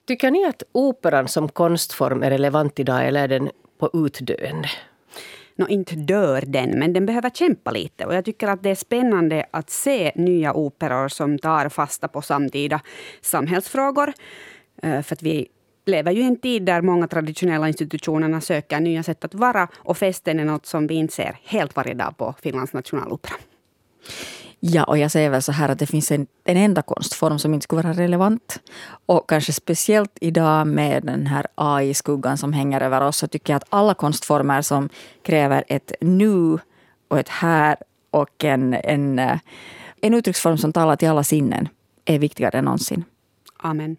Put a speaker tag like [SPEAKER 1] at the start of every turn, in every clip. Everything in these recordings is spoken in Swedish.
[SPEAKER 1] Tycker ni att operan som konstform är relevant idag eller är den på utdöende?
[SPEAKER 2] Inte dör den, men den behöver kämpa lite. Och jag tycker att det är spännande att se nya operor som tar fasta på samtida samhällsfrågor. För att vi lever ju i en tid där många traditionella institutionerna söker nya sätt att vara. Och festen är något som vi inte ser helt varje dag på Finlands nationalopera.
[SPEAKER 3] Ja, och jag säger väl så här att det finns en enda konstform som inte skulle vara relevant. Och kanske speciellt idag med den här AI-skuggan som hänger över oss, så tycker jag att alla konstformer som kräver ett nu och ett här och en uttrycksform som talar till alla sinnen är viktigare än någonsin.
[SPEAKER 2] Amen.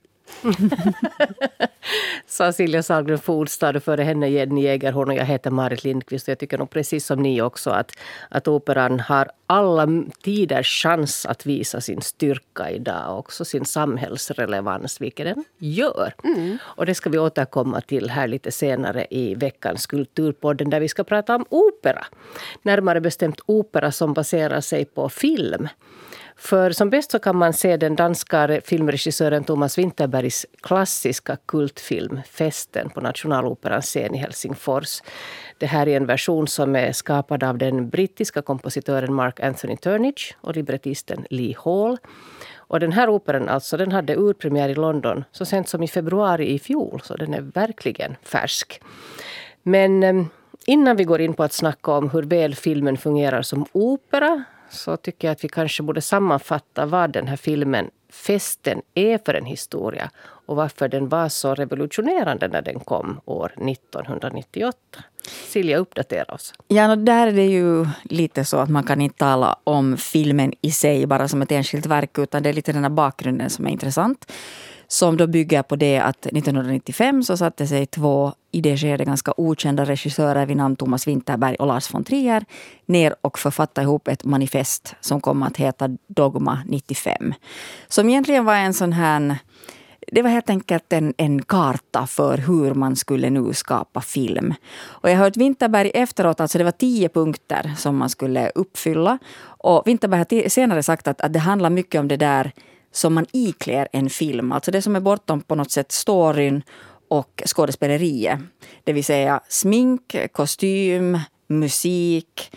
[SPEAKER 1] Sa Silja Sahlgren Fordstad och före henne Jenny Jägerhorn, och jag heter Marit Lindqvist. Jag tycker nog precis som ni också att operan har alla tiders chans att visa sin styrka idag och också sin samhällsrelevans, vilket den gör. Och det ska vi återkomma till här lite senare i veckans Kulturpodden där vi ska prata om opera. Närmare bestämt opera som baserar sig på film. För som bäst så kan man se den danska filmregissören Thomas Vinterbergs klassiska kultfilm Festen på Nationaloperans scen i Helsingfors. Det här är en version som är skapad av den brittiska kompositören Mark Anthony Turnage och librettisten Lee Hall. Och den här operan alltså, den hade urpremiär i London så sent som i februari i fjol, så den är verkligen färsk. Men innan vi går in på att snacka om hur väl filmen fungerar som opera, så tycker jag att vi kanske borde sammanfatta vad den här filmen Festen är för en historia och varför den var så revolutionerande när den kom år 1998. Silja, uppdatera oss.
[SPEAKER 3] Ja, där är det ju lite så att man kan inte tala om filmen i sig bara som ett enskilt verk, utan det är lite den här bakgrunden som är intressant. Som då bygger på det att 1995 så satte sig två i det skedet ganska okända regissörer vid namn Thomas Vinterberg och Lars von Trier ner och författade ihop ett manifest som kom att heta Dogma 95. Som egentligen var en sån här, det var helt enkelt en karta för hur man skulle nu skapa film. Och jag har hört Vinterberg efteråt, alltså det var 10 punkter som man skulle uppfylla. Och Vinterberg har senare sagt att det handlar mycket om det där som man iklär en film. Alltså det som är bortom på något sätt storyn och skådespeleriet. Det vill säga smink, kostym, musik,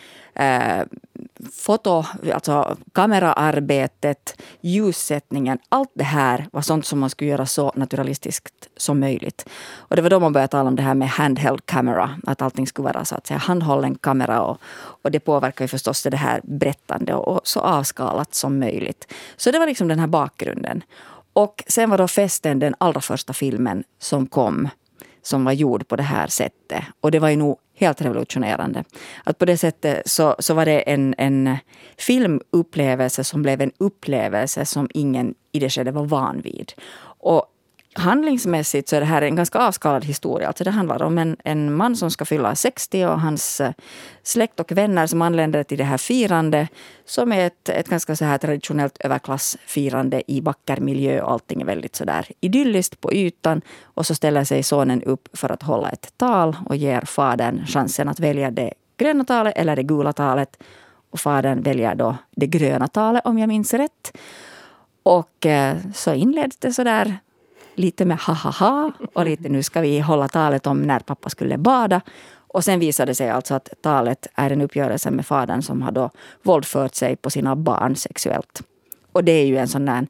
[SPEAKER 3] foto, alltså kameraarbetet, ljussättningen. Allt det här var sånt som man skulle göra så naturalistiskt som möjligt. Och det var då man började tala om det här med handheld camera. Att allting skulle vara så att säga handhållen kamera. Och det påverkar ju förstås det här berättande och så avskalat som möjligt. Så det var liksom den här bakgrunden. Och sen var då Festen den allra första filmen som kom, som var gjord på det här sättet. Och det var ju nog helt revolutionerande. Att på det sättet så var det en filmupplevelse som blev en upplevelse som ingen i det skedet var van vid. Och handlingsmässigt så är det här en ganska avskalad historia. Alltså det handlar om en man som ska fylla 60 och hans släkt och vänner som anländer till det här firande som är ett ganska så här traditionellt överklassfirande i vacker miljö. Allting är väldigt så där idylliskt på ytan, och så ställer sig sonen upp för att hålla ett tal och ger fadern chansen att välja det gröna talet eller det gula talet, och fadern väljer då det gröna talet om jag minns rätt. Och så inleds det så där lite med ha och lite nu ska vi hålla talet om när pappa skulle bada. Och sen visade det sig alltså att talet är en uppgörelse med fadern som har då våldfört sig på sina barn sexuellt. Och det är ju en sån där,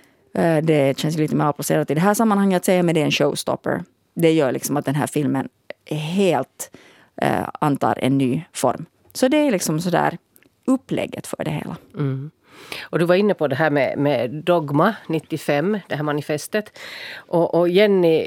[SPEAKER 3] det känns lite mer applicerat i det här sammanhanget att säga, men det är en showstopper. Det gör liksom att den här filmen helt antar en ny form. Så det är liksom sådär upplägget för det hela.
[SPEAKER 1] Mm. Och du var inne på det här med Dogma 95, det här manifestet. Och Jenny,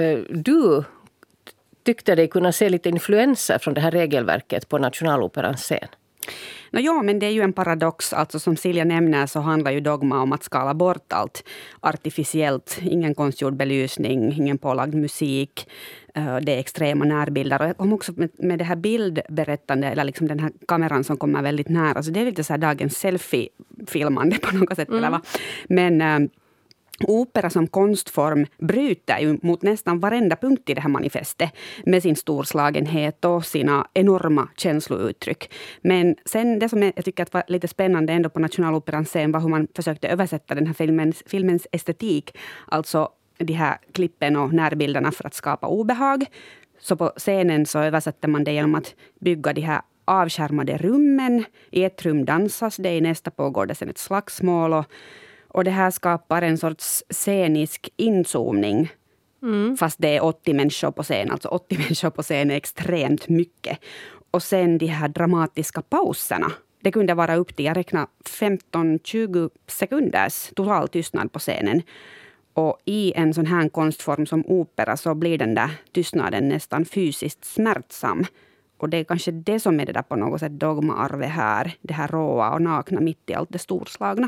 [SPEAKER 1] du tyckte dig kunna se lite influenser från det här regelverket på Nationaloperans scen.
[SPEAKER 2] Ja, men det är ju en paradox. Alltså som Silja nämner så handlar ju Dogma om att skala bort allt artificiellt. Ingen konstgjord belysning, ingen pålagd musik. Det är extrema närbilder. Och jag kom också med det här bildberättande, eller liksom den här kameran som kommer väldigt nära. Alltså det är lite så här dagens selfie-filmande på något sätt. Eller va? Men opera som konstform bryter ju mot nästan varenda punkt i det här manifestet med sin storslagenhet och sina enorma känslouttryck. Men sen det som jag tycker att var lite spännande ändå på Nationaloperans scen var hur man försökte översätta den här filmens estetik. Alltså de här klippen och närbilderna för att skapa obehag. Så på scenen så översätter man det genom att bygga de här avskärmade rummen. I ett rum dansas det, i nästa pågår det sen ett slagsmål. Och det här skapar en sorts scenisk inzoomning. Fast det är 80 människor på scen. Alltså 80 människor på scen är extremt mycket. Och sen de här dramatiska pauserna. Det kunde vara upp till, jag räknar 15-20 sekunders total tystnad på scenen. Och i en sån här konstform som opera så blir den där tystnaden nästan fysiskt smärtsam. Och det är kanske det som är det där på något sätt dogmaarvet här. Det här råa och nakna mitt i allt det storslagna.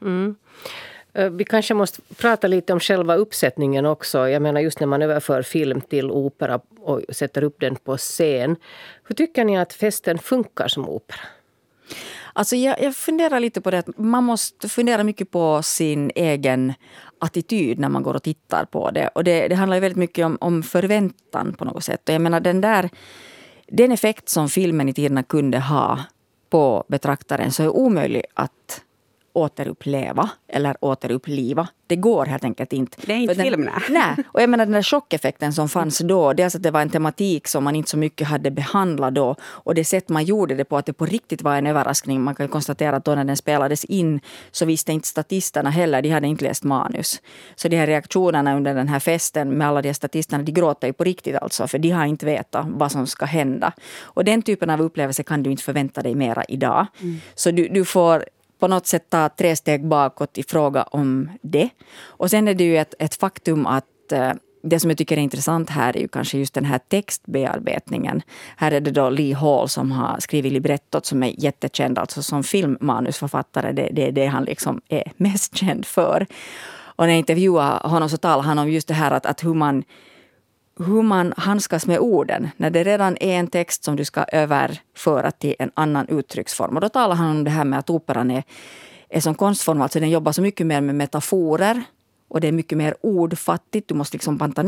[SPEAKER 1] Vi kanske måste prata lite om själva uppsättningen också. Jag menar just när man överför film till opera och sätter upp den på scen. Hur tycker ni att festen funkar som opera?
[SPEAKER 3] Alltså jag funderar lite på det. Man måste fundera mycket på sin egen attityd när man går och tittar på det. Och det handlar ju väldigt mycket om förväntan på något sätt. Och jag menar den effekt som filmen i tiderna kunde ha på betraktaren så är omöjlig att återuppleva eller återuppliva. Det går helt enkelt inte.
[SPEAKER 2] Det är inte film.
[SPEAKER 3] Nej. Och jag menar den där chockeffekten som fanns då. Dels att det var en tematik som man inte så mycket hade behandlat då. Och det sätt man gjorde det på, att det på riktigt var en överraskning. Man kan konstatera att då när den spelades in så visste inte statisterna heller. De hade inte läst manus. Så de här reaktionerna under den här festen med alla de här statisterna, de gråter ju på riktigt alltså. För de har inte vetat vad som ska hända. Och den typen av upplevelse kan du inte förvänta dig mera idag. Så du får på något sätt ta 3 steg bakåt i fråga om det. Och sen är det ju ett faktum att det som jag tycker är intressant här är ju kanske just den här textbearbetningen. Här är det då Lee Hall som har skrivit librettot som är jättekänd alltså som filmmanusförfattare. Det är det han liksom är mest känd för. Och när jag intervjuade honom så talade han om just det här att hur man handskas med orden. När det redan är en text som du ska överföra till en annan uttrycksform. Och då talar han om det här med att operan är som konstform. Alltså den jobbar så mycket mer med metaforer. Och det är mycket mer ordfattigt. Du måste liksom banta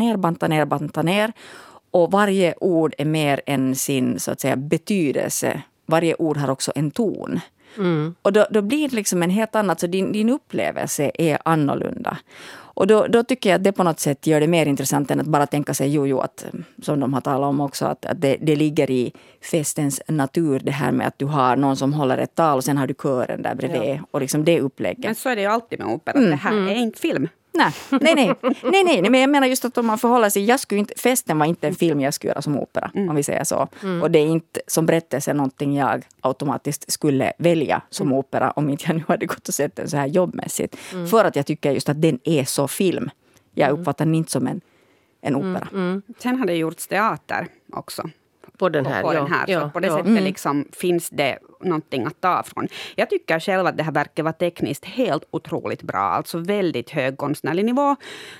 [SPEAKER 3] ner. Och varje ord är mer än sin så att säga betydelse. Varje ord har också en ton. Och då blir det liksom en helt annat. Så din upplevelse är annorlunda. Och då tycker jag att det på något sätt gör det mer intressant än att bara tänka sig att, som de har talat om också, att det ligger i festens natur det här med att du har någon som håller ett tal och sen har du kören där bredvid. Ja. Och liksom det upplägget.
[SPEAKER 2] Men så är det ju alltid med opera. Det här är inte film.
[SPEAKER 3] Nej, men jag menar just att om man förhåller sig, festen var inte en film jag skulle göra som opera, om vi säger så. Och det är inte som berättelse någonting jag automatiskt skulle välja som opera om inte jag nu hade gått och sett den så här jobbmässigt. För att jag tycker just att den är så film. Jag uppfattar den inte som en opera.
[SPEAKER 2] Sen har det gjorts teater också.
[SPEAKER 1] På den här.
[SPEAKER 2] Så på det sättet liksom finns det någonting att ta från. Jag tycker själv att det här verket var tekniskt helt otroligt bra. Alltså väldigt hög konstnärlig nivå.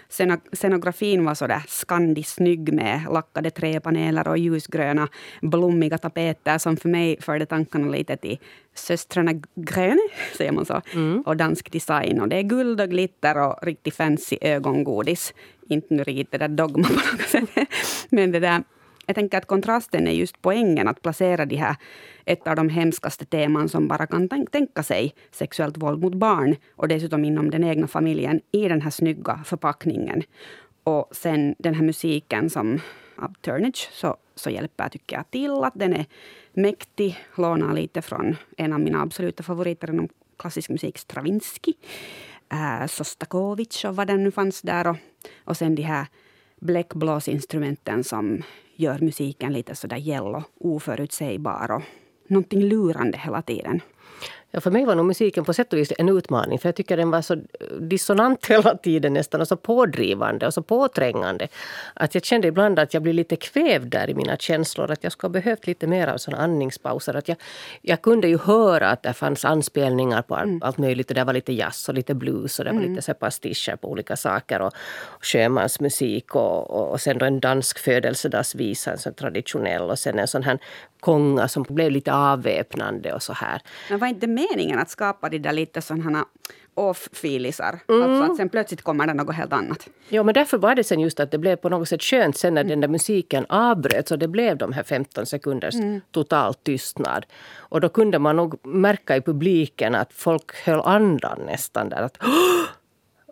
[SPEAKER 2] Scenografin var sådär skandisnygg med lackade träpaneler och ljusgröna blommiga tapeter som för mig förde tankarna lite till Systrarna Grön, säger man så. Och dansk design. Och det är guld och glitter och riktigt fancy ögongodis. Inte nu riktigt det där dogma på något sätt. Men det där... Jag tänker att kontrasten är just poängen att placera de här, ett av de hemskaste teman som bara kan tänka sig, sexuellt våld mot barn och dessutom inom den egna familjen i den här snygga förpackningen. Och sen den här musiken som av Turnage så hjälper tycker jag till att den är mäktig, lånar lite från en av mina absoluta favoriter inom klassisk musik, Stravinsky, Sostakovich och vad den nu fanns där och sen de här bläckblåsinstrumenten som gör musiken lite sådär gäll och oförutsägbar och någonting lurande hela tiden.
[SPEAKER 1] Ja, för mig var nog musiken på sätt och vis en utmaning. För jag tycker den var så dissonant hela tiden nästan. Och så pådrivande och så påträngande. Att jag kände ibland att jag blev lite kvävd där i mina känslor. Att jag skulle ha behövt lite mer av sådana andningspauser. Att jag kunde ju höra att det fanns anspelningar på allt möjligt. Och det var lite jazz och lite blues. Och det var lite så pastischer på olika saker. Och sjömansmusik. Och sen då en dansk födelsedagsvisa. En sån traditionell. Och sen en sån här konga som blev lite avväpnande och så här.
[SPEAKER 2] Men var inte meningen att skapa de där lite sådana off-filisar? Alltså att sen plötsligt kommer det något helt annat.
[SPEAKER 1] Ja, men därför var det sen just att det blev på något sätt skönt sen när den där musiken avbröts och det blev de här 15 sekunders total tystnad. Och då kunde man nog märka i publiken att folk höll andan nästan där. Att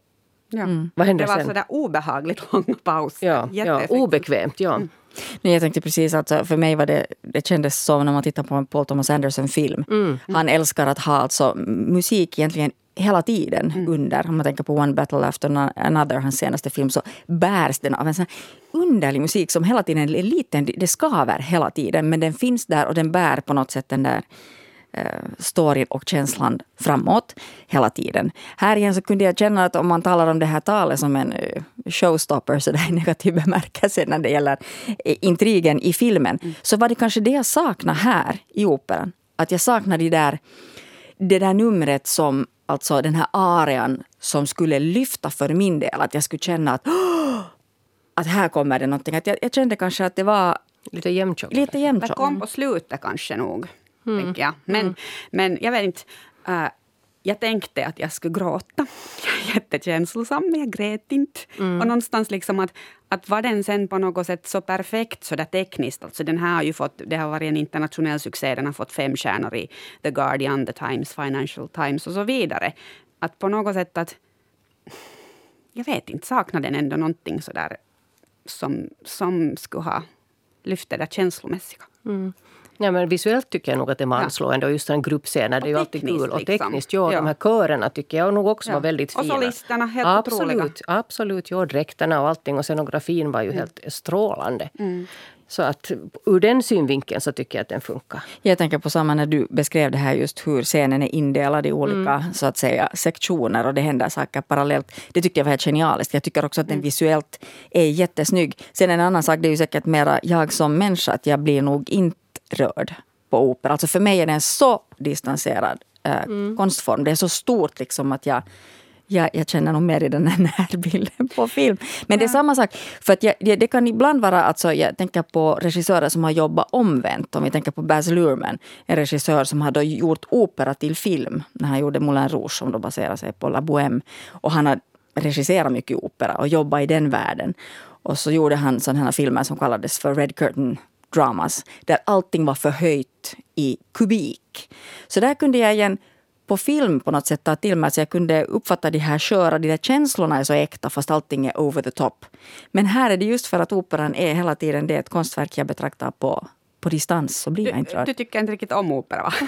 [SPEAKER 2] Ja.
[SPEAKER 1] Vad händer
[SPEAKER 2] det var
[SPEAKER 1] sen?
[SPEAKER 2] sådär obehagligt långa pauser.
[SPEAKER 1] Ja, obekvämt, ja.
[SPEAKER 3] Nej, jag tänkte precis, alltså, för mig var det kändes som när man tittar på en Paul Thomas Anderson-film. Han älskar att ha alltså musik egentligen hela tiden under. Om man tänker på One Battle After Another, hans senaste film, så bärs den av en sån här underlig musik som hela tiden är liten. Det skaver hela tiden, men den finns där och den bär på något sätt den där storyn och känslan framåt hela tiden. Här igen så kunde jag känna att om man talar om det här talet som en showstopper så där i negativ bemärkelse när det gäller intrigen i filmen, så var det kanske det jag saknar här i operan. Att jag saknar det där numret som, alltså den här arian som skulle lyfta för min del. Att jag skulle känna att här kommer det någonting. Att jag kände kanske att det var
[SPEAKER 1] lite jämntjock.
[SPEAKER 2] Det kom på slutet kanske nog. Tänker jag. Men jag vet inte. Jag tänkte att jag skulle gråta. Jag är jättekänslosam, men jag grät inte. Och någonstans liksom att var den sen på något sätt så perfekt så där tekniskt. Alltså den här har ju det har varit en internationell succé. Den har fått 5 stjärnor i The Guardian, The Times, Financial Times och så vidare. Att på något sätt att jag vet inte, saknar den ändå någonting så där som skulle ha lyft det där känslomässiga.
[SPEAKER 1] Ja, men visuellt tycker jag nog att det är manslående och just en gruppscen, det är ju alltid kul. Och tekniskt,
[SPEAKER 2] liksom.
[SPEAKER 1] de här körerna tycker jag nog också var väldigt fina.
[SPEAKER 2] Och solisterna, helt otroliga.
[SPEAKER 1] Absolut, dräkterna och allting och scenografin var ju helt strålande. Så att ur den synvinkeln så tycker jag att den funkar.
[SPEAKER 3] Jag tänker på samma när du beskrev det här just hur scenen är indelad i olika så att säga sektioner och det händer saker parallellt. Det tycker jag var helt genialiskt. Jag tycker också att den visuellt är jättesnygg. Sen en annan sak, det är ju säkert mera jag som människa att jag blir nog inte rörd på opera. Alltså för mig är det en så distanserad konstform. Det är så stort liksom att jag känner nog mer i den här närbilden på film. Men det är samma sak. För att det kan ibland vara, alltså jag tänker på regissörer som har jobbat omvänt. Om vi tänker på Baz Luhrmann, en regissör som har då gjort opera till film. När han gjorde Moulin Rouge som då baserar sig på La Bohème. Och han har regisserat mycket opera och jobbat i den världen. Och så gjorde han sådana här filmer som kallades för Red Curtain dramas. Där allting var förhöjt i kubik. Så där kunde jag igen på film på något sätt ta till mig. Så jag kunde uppfatta de där känslorna är så äkta fast allting är over the top. Men här är det just för att operan är hela tiden det ett konstverk jag betraktar på distans så blir jag inte rörd.
[SPEAKER 2] Du tycker inte riktigt om opera, va?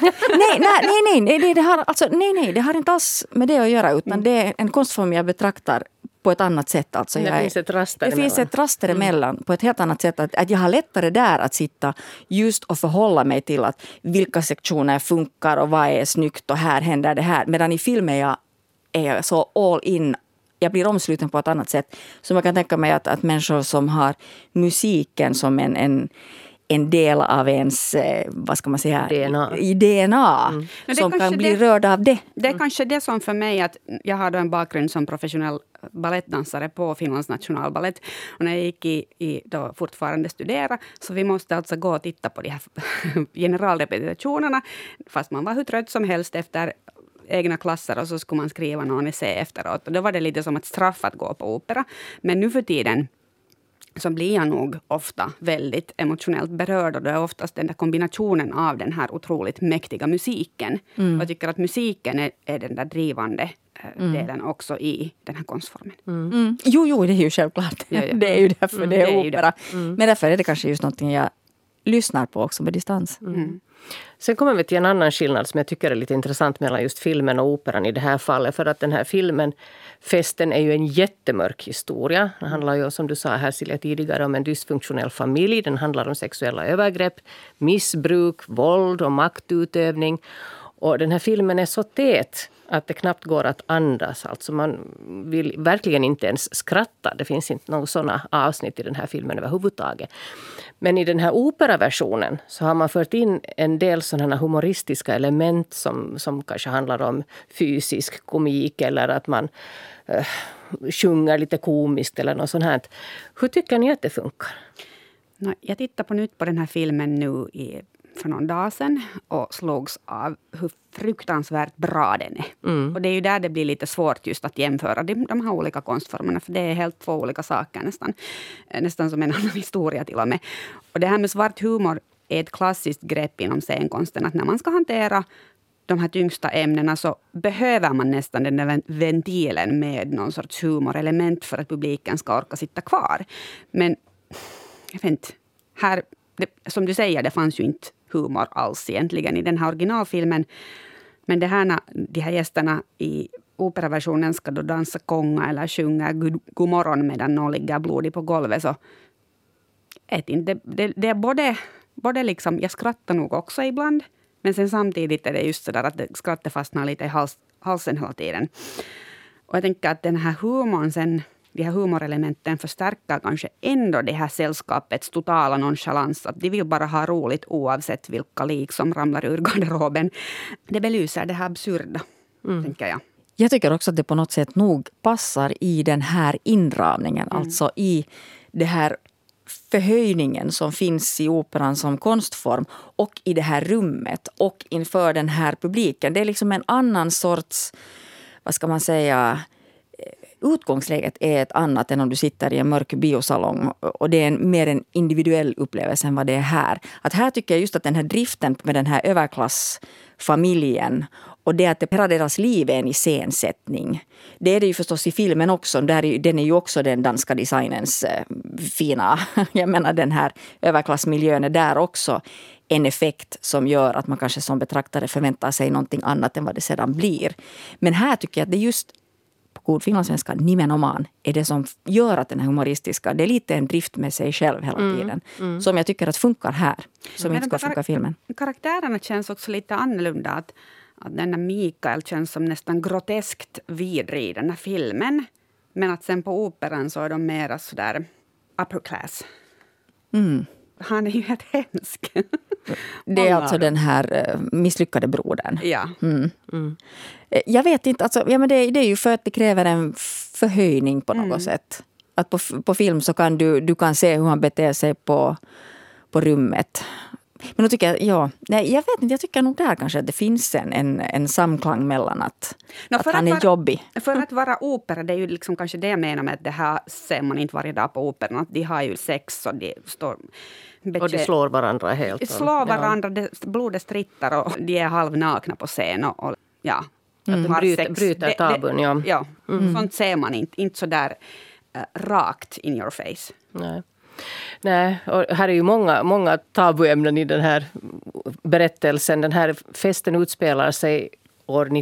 [SPEAKER 3] Nej, det har inte alls med det att göra utan det är en konstform jag betraktar på ett annat sätt. Alltså
[SPEAKER 1] det finns ett raster
[SPEAKER 3] emellan på ett helt annat sätt. Att jag har lättare där att sitta just och förhålla mig till att vilka sektioner funkar och vad är snyggt och här händer det här. Medan i filmen är jag så all in. Jag blir omsluten på ett annat sätt. Så man kan tänka mig att människor som har musiken som en del av ens, vad ska man säga, DNA som kan bli rörd av det.
[SPEAKER 2] Det är kanske det som för mig, att jag har då en bakgrund som professionell ballettdansare på Finlands nationalballett. Och när jag gick i då fortfarande studera, så vi måste alltså gå och titta på de här generalrepetitionerna, fast man var hur trött som helst efter egna klasser och så skulle man skriva någon essä efteråt. Och då var det lite som ett straff att gå på opera. Men nu för tiden så blir jag nog ofta väldigt emotionellt berörd och det är oftast den där kombinationen av den här otroligt mäktiga musiken. Jag tycker att musiken är den där drivande delen också i den här konstformen.
[SPEAKER 3] Jo, det är ju självklart. Ja. Det är ju därför det är opera. Men därför är det kanske just någonting jag lyssnar på också med distans.
[SPEAKER 1] Sen kommer vi till en annan skillnad som jag tycker är lite intressant mellan just filmen och operan i det här fallet. För att den här filmen, Festen, är ju en jättemörk historia. Den handlar ju, som du sa här Silja tidigare, om en dysfunktionell familj. Den handlar om sexuella övergrepp, missbruk, våld och maktutövning. Och den här filmen är så tät att det knappt går att andas. Alltså man vill verkligen inte ens skratta. Det finns inte några sådana avsnitt i den här filmen överhuvudtaget. Men i den här operaversionen så har man fört in en del sådana humoristiska element som kanske handlar om fysisk komik eller att man sjunger lite komiskt eller något sånt här. Hur tycker ni att det funkar?
[SPEAKER 2] Jag tittar på nytt på den här filmen nu för någon dag sedan och slogs av hur fruktansvärt bra den är. Och det är ju där det blir lite svårt just att jämföra de här olika konstformerna, för det är helt två olika saker nästan som en annan historia till och med. Och det här med svart humor är ett klassiskt grepp inom scenkonsten, att när man ska hantera de här tyngsta ämnena så behöver man nästan den där ventilen med någon sorts humorelement för att publiken ska orka sitta kvar. Men jag vet inte, här, som du säger, det fanns ju inte humor alls egentligen i den här originalfilmen. Men det här när de här gästerna i operaversionen ska då dansa konga eller sjunga god morgon medan någon ligger blodig på golvet, så det är både liksom, jag skrattar nog också ibland, men sen samtidigt är det just så där att skrattet fastnar lite i halsen hela tiden. Och jag tänker att den här humorn sen, de här humorelementen förstärker kanske ändå det här sällskapets totala nonchalans. Att de vill bara ha roligt oavsett vilka lik som ramlar ur garderoben. Det belyser det här absurda, tänker jag.
[SPEAKER 3] Jag tycker också att det på något sätt nog passar i den här inramningen. Alltså i det här förhöjningen som finns i operan som konstform och i det här rummet och inför den här publiken. Det är liksom en annan sorts, vad ska man säga, utgångsläget är ett annat än om du sitter i en mörk biosalong, och det är mer en individuell upplevelse än vad det är här. Att här tycker jag just att den här driften med den här överklassfamiljen och det att hela deras liv är en iscensättning. Det är det ju förstås i filmen också. Den är ju också den danska designens fina, jag menar den här överklassmiljön är där också en effekt som gör att man kanske som betraktare förväntar sig någonting annat än vad det sedan blir. Men här tycker jag att det just på god finlandssvenska nimenomaan är det som gör att den här humoristiska, det är lite en drift med sig själv hela tiden. Som jag tycker att funkar här, som inte ska funka i filmen.
[SPEAKER 2] Karaktärerna känns också lite annorlunda. Att den här Mikael känns som nästan groteskt vidrig i den här filmen. Men att sen på operan så är de mera sådär upper class. Han är ju helt hemsk.
[SPEAKER 3] Det är alltså den här misslyckade brodern.
[SPEAKER 2] Ja.
[SPEAKER 3] Jag vet inte, alltså, ja, men det är ju för att det kräver en förhöjning på något sätt. Att på film så kan du kan se hur han beter sig på rummet. Men då tycker jag, jag vet inte, jag tycker nog där kanske att det finns en samklang mellan att han är jobbig.
[SPEAKER 2] För att vara opera, det är ju liksom kanske det jag menar med att det här ser man inte varje dag på operan. Att de har ju sex och de står...
[SPEAKER 1] Och de slår varandra helt.
[SPEAKER 2] Slår varandra, blodet strittar och de är halvnakna på scen. Och ja,
[SPEAKER 1] bryter tabun,
[SPEAKER 2] ja. Sånt ser man inte så där rakt in your face.
[SPEAKER 1] Nej, och här är ju många tabuämnen i den här berättelsen. Den här festen utspelar sig år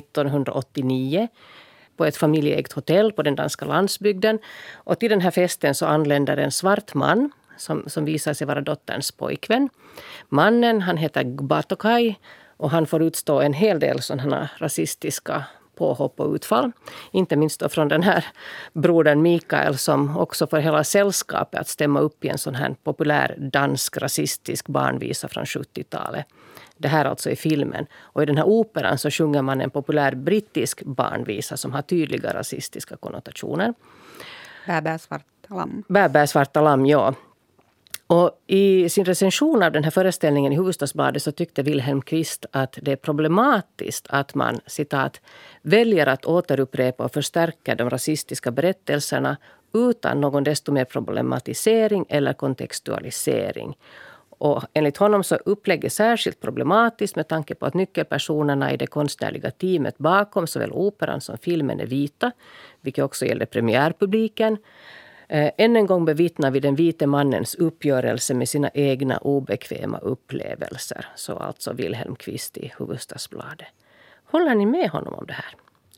[SPEAKER 1] 1989 på ett familjeägt hotell på den danska landsbygden. Och till den här festen så anländer en svart man som visar sig vara dotterns pojkvän. Mannen, han heter Gbatokai och han får utstå en hel del sådana rasistiska påhopp och utfall. Inte minst då från den här brodern Mikael som också får hela sällskapet att stämma upp i en sån här populär dansk rasistisk barnvisa från 70-talet. Det här alltså i filmen. Och i den här operan så sjunger man en populär brittisk barnvisa som har tydliga rasistiska konnotationer.
[SPEAKER 2] Bä, svarta lamm.
[SPEAKER 1] Bä, svarta lamm, ja. Och i sin recension av den här föreställningen i Hufvudstadsbladet så tyckte Wilhelm Kvist att det är problematiskt att man, citat, väljer att återupprepa och förstärka de rasistiska berättelserna utan någon desto mer problematisering eller kontextualisering. Och enligt honom så upplägget särskilt problematiskt med tanke på att nyckelpersonerna i det konstnärliga teamet bakom såväl operan som filmen är vita, vilket också gäller premiärpubliken. Än en gång bevittnar vi den vite mannens uppgörelse med sina egna obekväma upplevelser. Så alltså Wilhelm Kvist i Hufvudstadsbladet. Håller ni med honom om det här?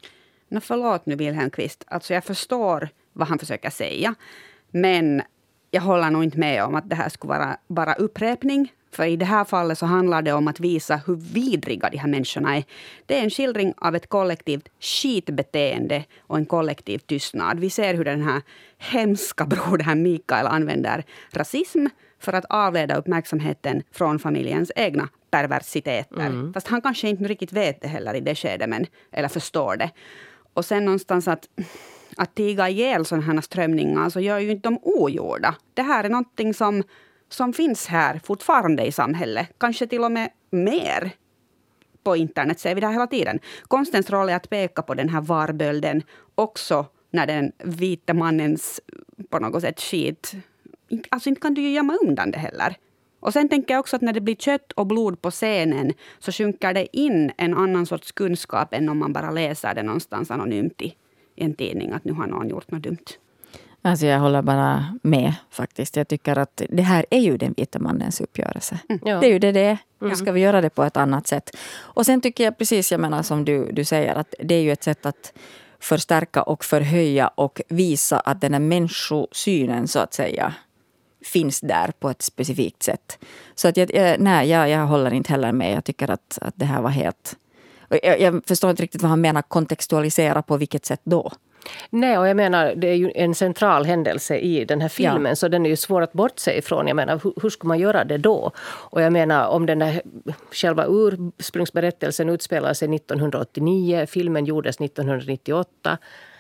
[SPEAKER 2] Förlåt nu Wilhelm Kvist. Alltså jag förstår vad han försöker säga. Men jag håller nog inte med om att det här skulle vara bara upprepning. För i det här fallet så handlar det om att visa hur vidriga de här människorna är. Det är en skildring av ett kollektivt skitbeteende och en kollektiv tystnad. Vi ser hur den här hemska brodern Mikael använder rasism för att avleda uppmärksamheten från familjens egna perversiteter. Fast han kanske inte riktigt vet det heller i det skedet, eller förstår det. Och sen någonstans att tiga ihjäl sådana här strömningar så gör ju inte de ogjorda. Det här är någonting som finns här fortfarande i samhället. Kanske till och med mer på internet ser vi det här hela tiden. Konstens roll är att peka på den här varbölden också när den vita mannens på något sätt skit. Alltså inte kan du ju gömma undan det heller. Och sen tänker jag också att när det blir kött och blod på scenen så sjunker det in en annan sorts kunskap än om man bara läser det någonstans anonymt i en tidning att nu har någon gjort något dumt.
[SPEAKER 3] Alltså jag håller bara med faktiskt. Jag tycker att det här är ju den vita mannens uppgörelse.
[SPEAKER 1] Ja.
[SPEAKER 3] Det är ju det är. Nu ska vi göra det på ett annat sätt. Och sen tycker jag precis, jag menar som du säger, att det är ju ett sätt att förstärka och förhöja och visa att den här människosynen så att säga finns där på ett specifikt sätt. Så att jag håller inte heller med. Jag tycker att det här var helt... Jag förstår inte riktigt vad han menar kontextualisera på vilket sätt då.
[SPEAKER 1] Nej, och jag menar, det är ju en central händelse i den här filmen, så den är ju svår att bortse ifrån. Jag menar, hur ska man göra det då? Och jag menar, om den där själva ursprungsberättelsen utspelar sig 1989, filmen gjordes 1998.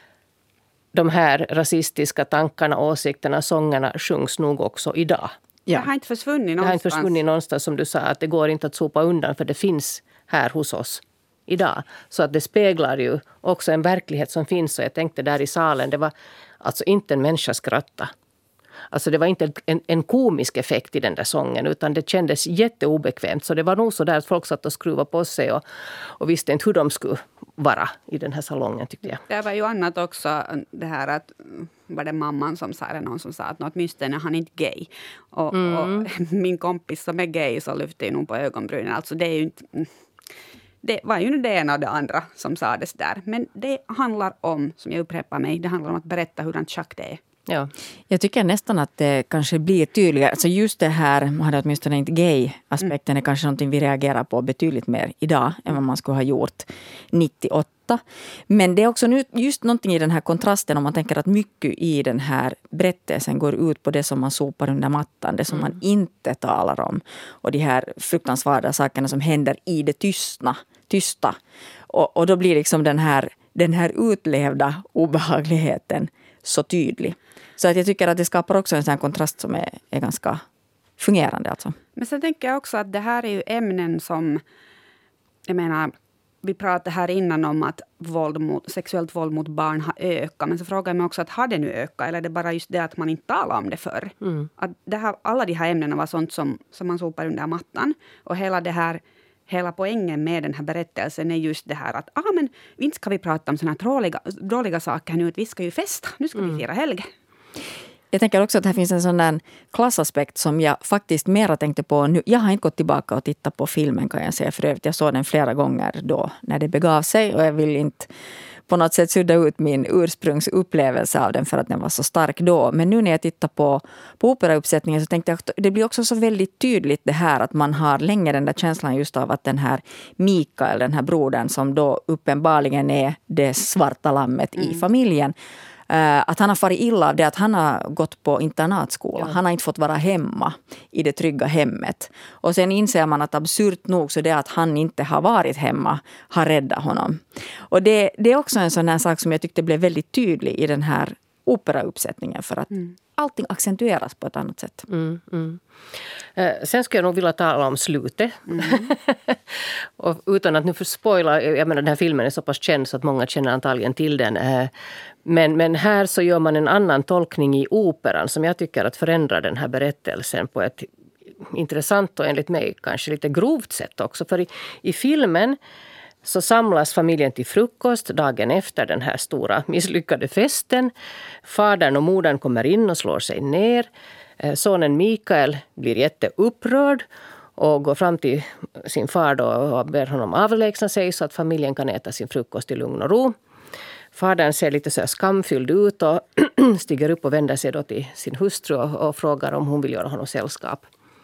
[SPEAKER 1] De här rasistiska tankarna, åsikterna, sångerna sjungs nog också idag.
[SPEAKER 2] Det har inte försvunnit någonstans.
[SPEAKER 1] Det har inte försvunnit någonstans, som du sa, att det går inte att sopa undan, för det finns här hos oss idag. Så att det speglar ju också en verklighet som finns. Och jag tänkte där i salen, det var alltså inte en människa skratta. Alltså det var inte en komisk effekt i den där sången, utan det kändes jätteobekvämt. Så det var nog så där att folk satt och skruvade på sig och visste inte hur de skulle vara i den här salongen, tyckte jag.
[SPEAKER 2] Det var ju annat också, det här att var det mamman som sa det, någon som sa att åtminstone han är inte gay. Och min kompis som är gay så lyfte ju nog på ögonbrynen. Alltså det är ju inte... Det var ju det ena och det andra som sades där. Men det handlar om, som jag upprepar mig, det handlar om att berätta hurdant schack det är.
[SPEAKER 1] Ja.
[SPEAKER 3] Jag tycker nästan att det kanske blir tydligare. Alltså just det här, man hade åtminstone inte gay-aspekten är kanske någonting vi reagerar på betydligt mer idag än vad man skulle ha gjort 98. Men det är också nu just någonting i den här kontrasten om man tänker att mycket i den här berättelsen går ut på det som man sopar under mattan, det som man inte talar om. Och de här fruktansvärda sakerna som händer i det tysta. Och då blir liksom den här utlevda obehagligheten så tydlig. Så att jag tycker att det skapar också en sån kontrast som är ganska fungerande. Alltså.
[SPEAKER 2] Men sen tänker jag också att det här är ju ämnen som, jag menar, vi pratade här innan om att sexuellt våld mot barn har ökat. Men så frågar jag mig också att har det nu ökat? Eller är det bara just det att man inte talar om det förr? Att alla de här ämnena var sånt som man sopar under mattan. Och hela poängen med den här berättelsen är just det här att men inte ska vi prata om såna här dåliga saker nu. Vi ska ju festa. Nu ska vi fira helg.
[SPEAKER 3] Jag tänker också att här finns en sån där klassaspekt som jag faktiskt mera tänkte på nu. Jag har inte gått tillbaka och tittat på filmen, kan jag säga. För övrigt, jag såg den flera gånger då när det begav sig. Och jag vill inte på något sätt sudda ut min ursprungsupplevelse av den för att den var så stark då. Men nu när jag tittar på operauppsättningen så tänkte jag att det blir också så väldigt tydligt det här att man har länge den där känslan just av att den här Mikael, den här brodern som då uppenbarligen är det svarta lammet i familjen. Att han har farit illa av det att han har gått på internatskola. Ja. Han har inte fått vara hemma i det trygga hemmet. Och sen inser man att absurt nog så det att han inte har varit hemma har räddat honom. Och det är också en sån här sak som jag tyckte blev väldigt tydlig i den här operauppsättningen. För att allting accentueras på ett annat sätt.
[SPEAKER 1] Sen skulle jag nog vilja tala om slutet. Och utan att nu förspoila, jag menar den här filmen är så pass känd så att många känner antagligen till den. Men här så gör man en annan tolkning i operan som jag tycker att förändrar den här berättelsen på ett intressant och enligt mig kanske lite grovt sätt också. För i filmen så samlas familjen till frukost dagen efter den här stora misslyckade festen. Fadern och modern kommer in och slår sig ner. Sonen Mikael blir jätteupprörd och går fram till sin far då och ber honom avlägsna sig så att familjen kan äta sin frukost i lugn och ro. Fadern ser lite så skamfylld ut och stiger upp och vänder sig då till sin hustru och frågar om hon vill göra honom sällskap.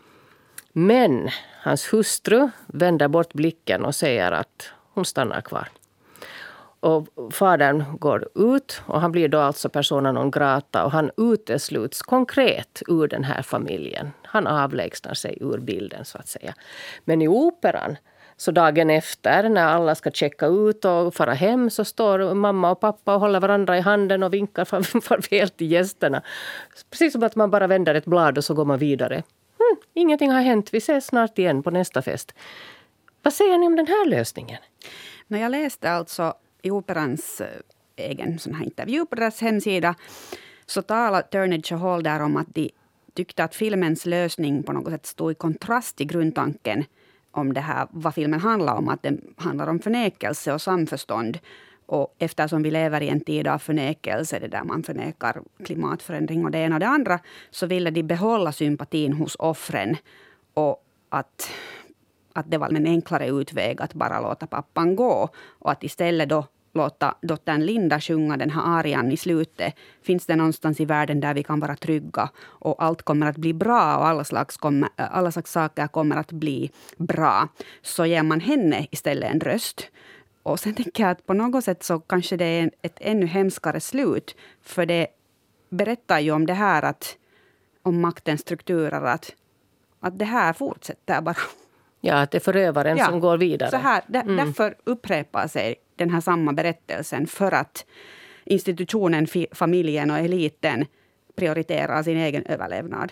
[SPEAKER 1] Men hans hustru vänder bort blicken och säger att hon stannar kvar. Och fadern går ut och han blir då alltså persona non grata och han utesluts konkret ur den här familjen. Han avlägsnar sig ur bilden så att säga. Men i operan så dagen efter när alla ska checka ut och fara hem så står mamma och pappa och håller varandra i handen och vinkar farväl till gästerna. Precis som att man bara vänder ett blad och så går man vidare. Ingenting har hänt, vi ses snart igen på nästa fest. Vad säger ni om den här lösningen?
[SPEAKER 2] När jag läste alltså i operans egen sån här intervju på deras hemsida så talar Turnage Hall där om att de tyckte att filmens lösning på något sätt stod i kontrast till grundtanken om det här, vad filmen handlar om. Att den handlar om förnekelse och samförstånd. Och eftersom vi lever i en tid av förnekelse, det där man förnekar klimatförändring och det ena och det andra, så ville de behålla sympatin hos offren. Och att det var en enklare utväg att bara låta pappan gå. Och att istället då låta dottern Linda sjunga den här arian i slutet. Finns det någonstans i världen där vi kan vara trygga och allt kommer att bli bra och alla slags saker kommer att bli bra. Så ger man henne istället en röst. Och sen tänker jag att på något sätt så kanske det är ett ännu hemskare slut. För det berättar ju om det här om maktens strukturer att det här fortsätter bara.
[SPEAKER 1] Ja, att det är förövaren som går vidare.
[SPEAKER 2] Så här, därför upprepar sig den här samma berättelsen för att institutionen, familjen och eliten prioriterar sin egen överlevnad.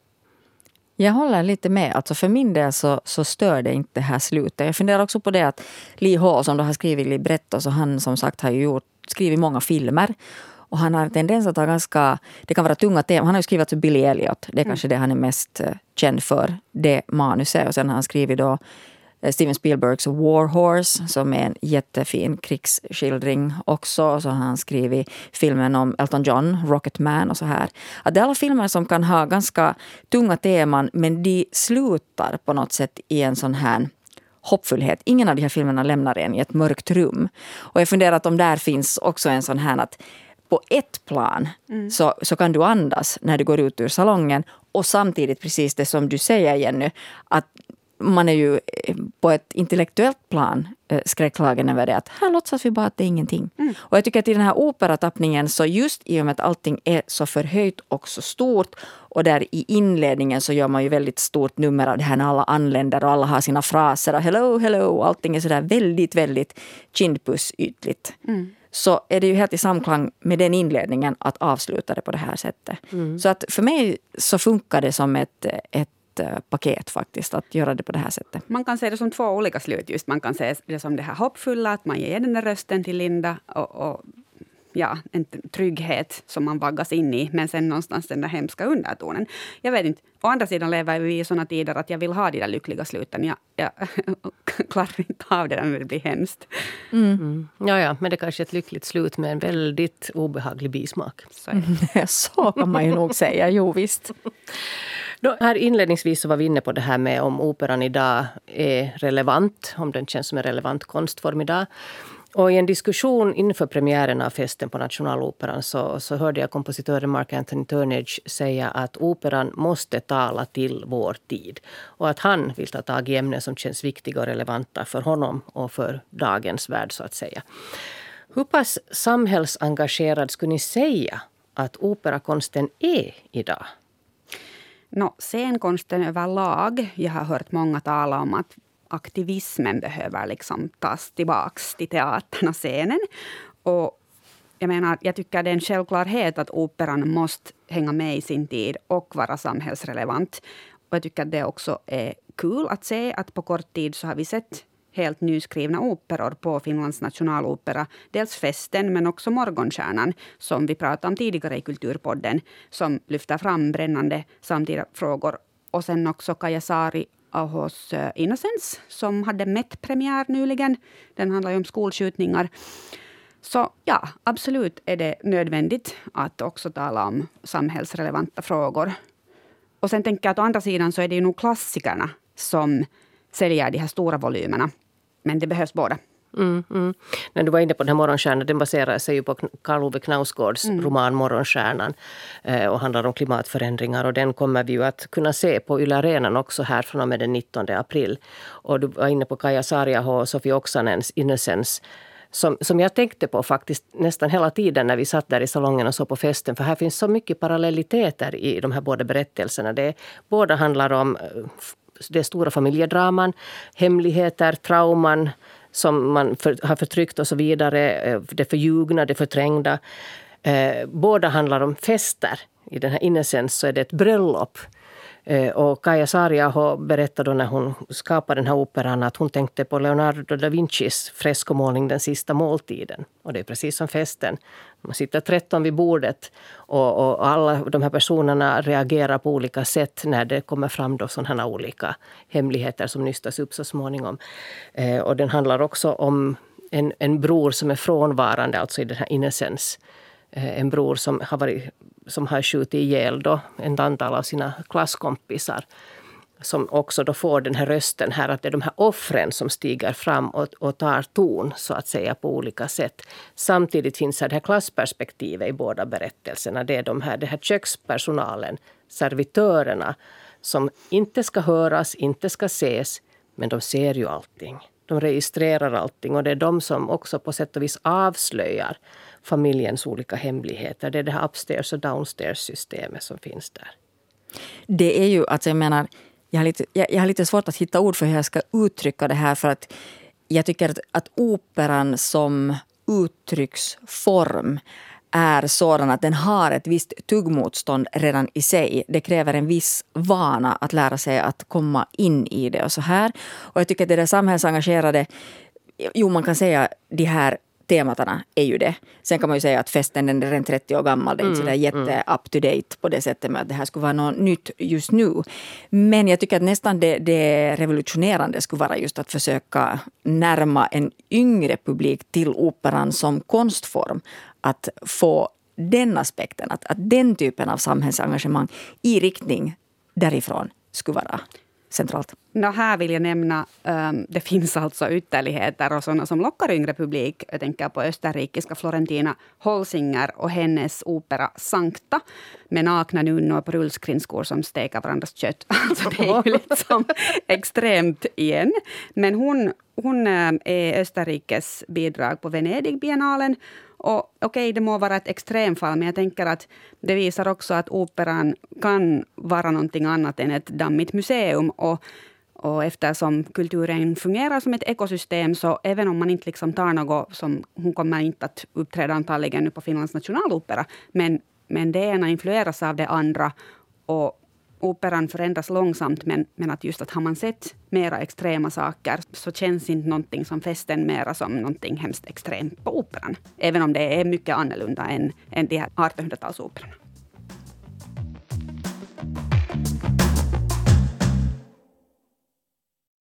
[SPEAKER 3] Jag håller lite med. Alltså för min del så stör det inte det här slutet. Jag funderar också på det att Lee Ho, som då har skrivit libretto, så han som sagt har ju skrivit många filmer. Och han har en tendens att ha ganska, det kan vara tunga teman. Han har ju skrivit för Billy Elliot. Det är kanske det han är mest känd för, det manuset. Och sen har han skrivit då Steven Spielbergs War Horse, som är en jättefin krigsskildring också. Och så har han skrivit filmen om Elton John, Rocket Man och så här. Att det är alla filmer som kan ha ganska tunga teman, men de slutar på något sätt i en sån här hoppfullhet. Ingen av de här filmerna lämnar en i ett mörkt rum. Och jag funderar att om där finns också en sån här att på ett plan så kan du andas när du går ut ur salongen. Och samtidigt precis det som du säger, Jenny, att man är ju på ett intellektuellt plan skräcklagen över det. Att här låtsas vi bara att det är ingenting. Och jag tycker att i den här operatappningen, så just i och med att allting är så förhöjt och så stort, och där i inledningen så gör man ju väldigt stort nummer av det här när alla anländer och alla har sina fraser och hello, hello, allting är sådär väldigt, väldigt kindpussytligt. Så är det ju helt i samklang med den inledningen att avsluta det på det här sättet. Så att för mig så funkar det som ett paket faktiskt att göra det på det här sättet.
[SPEAKER 2] Man kan se det som två olika slut. Just man kan se det som det här hoppfulla, att man ger den där rösten till Linda och ja, en trygghet som man vaggas in i, men sen någonstans den där hemska undertonen. Jag vet inte, å andra sidan lever vi i sådana tider att jag vill ha de där lyckliga sluten. Jag klarar inte av det när det blir hemskt.
[SPEAKER 1] Ja, men det är kanske ett lyckligt slut med en väldigt obehaglig bismak.
[SPEAKER 3] Så kan man ju nog säga, jo visst.
[SPEAKER 1] Här inledningsvis så var vi inne på det här med om operan idag är relevant, om den känns som en relevant konstform idag. Och i en diskussion inför premiären av festen på Nationaloperan så hörde jag kompositören Mark Anthony Turnage säga att operan måste tala till vår tid. Och att han vill ta tag i ämnen som känns viktiga och relevanta för honom och för dagens värld så att säga. Hur pass samhällsengagerad skulle ni säga att operakonsten är idag?
[SPEAKER 2] Scenkonsten överlag, jag har hört många tala om att aktivismen behöver liksom tas tillbaks till teatern och scenen. Och jag menar, jag tycker det är en självklarhet att operan måste hänga med i sin tid och vara samhällsrelevant. Och jag tycker att det också är kul att se att på kort tid så har vi sett helt nyskrivna operor på Finlands nationalopera. Dels Festen men också Morgonstjärnan som vi pratade om tidigare i Kulturpodden, som lyfter fram brännande samtida frågor. Och sen också Kaija Saari hos Innocence som hade Met-premiär nyligen. Den handlar ju om skolskjutningar. Så ja, absolut är det nödvändigt att också tala om samhällsrelevanta frågor. Och sen tänker jag att å andra sidan så är det ju nog klassikerna som säljer de här stora volymerna. Men det behövs båda.
[SPEAKER 1] När du var inne på den här Morgonstjärnan, den baserar sig ju på Karl Ove Knausgårds roman Morgonstjärnan och handlar om klimatförändringar, och den kommer vi ju att kunna se på Yle Arenan också här från och med den 19 april. Och du var inne på Kaija Saari och Sofie Oksanens Innocence som jag tänkte på faktiskt nästan hela tiden när vi satt där i salongen och så på festen, för här finns så mycket parallelliteter i de här båda berättelserna. Båda handlar om det stora familjedraman, hemligheter, trauman som man har förtryckt och så vidare, det förljugna, det förträngda. Båda handlar om fester. I den här Innocence så är det ett bröllop Och Kaija Saariaho berättade då när hon skapade den här operan att hon tänkte på Leonardo da Vincis freskomålning Den sista måltiden. Och det är precis som festen. Man sitter 13 vid bordet och alla de här personerna reagerar på olika sätt när det kommer fram då sådana här olika hemligheter som nystas upp så småningom. Och den handlar också om en bror som är frånvarande, alltså i den här Innocence. En bror som har skjutit ihjäl då en antal av sina klasskompisar. Som också då får den här rösten här, att det är de här offren som stiger fram och tar ton så att säga på olika sätt. Samtidigt finns det här klassperspektivet i båda berättelserna. Det är det här kökspersonalen, servitörerna som inte ska höras, inte ska ses, men de ser ju allting. De registrerar allting och det är de som också på sätt och vis avslöjar familjens olika hemligheter. Det är det här upstairs och downstairs systemet som finns där.
[SPEAKER 3] Det är ju, alltså jag menar, jag har lite svårt att hitta ord för hur jag ska uttrycka det här, för att jag tycker att operan som uttrycksform är sådan att den har ett visst tuggmotstånd redan i sig. Det kräver en viss vana att lära sig att komma in i det och så här. Och jag tycker att det där samhällsengagerade, jo man kan säga de här tematarna är ju det. Sen kan man ju säga att festen den är redan 30 år gammal. Det är inte så där jätte up to date på det sättet med att det här skulle vara något nytt just nu. Men jag tycker att nästan det revolutionerande skulle vara just att försöka närma en yngre publik till operan som konstform. Att få den aspekten, att den typen av samhällsengagemang i riktning därifrån skulle vara centralt.
[SPEAKER 2] Här vill jag nämna, det finns alltså ytterligheter och sådana som lockar yngre publik. Jag tänker på österrikiska Florentina Holsinger och hennes opera Sankta med nakna nunnor på rullskrinskor som steker varandras kött. Alltså det är ju liksom extremt igen. Men hon är Österrikes bidrag på Venedig-biennalen. Och okej, det må vara ett extremfall, men jag tänker att det visar också att operan kan vara någonting annat än ett dammigt museum. Och eftersom kulturen fungerar som ett ekosystem, så även om man inte liksom tar något som, hon kommer inte att uppträda antagligen nu på Finlands nationalopera, men det ena influeras av det andra och operan förändras långsamt, men att just att har man sett mera extrema saker så känns inte någonting som festen mera som någonting hemskt extremt på operan. Även om det är mycket annorlunda än de här 1800-talsoperorna.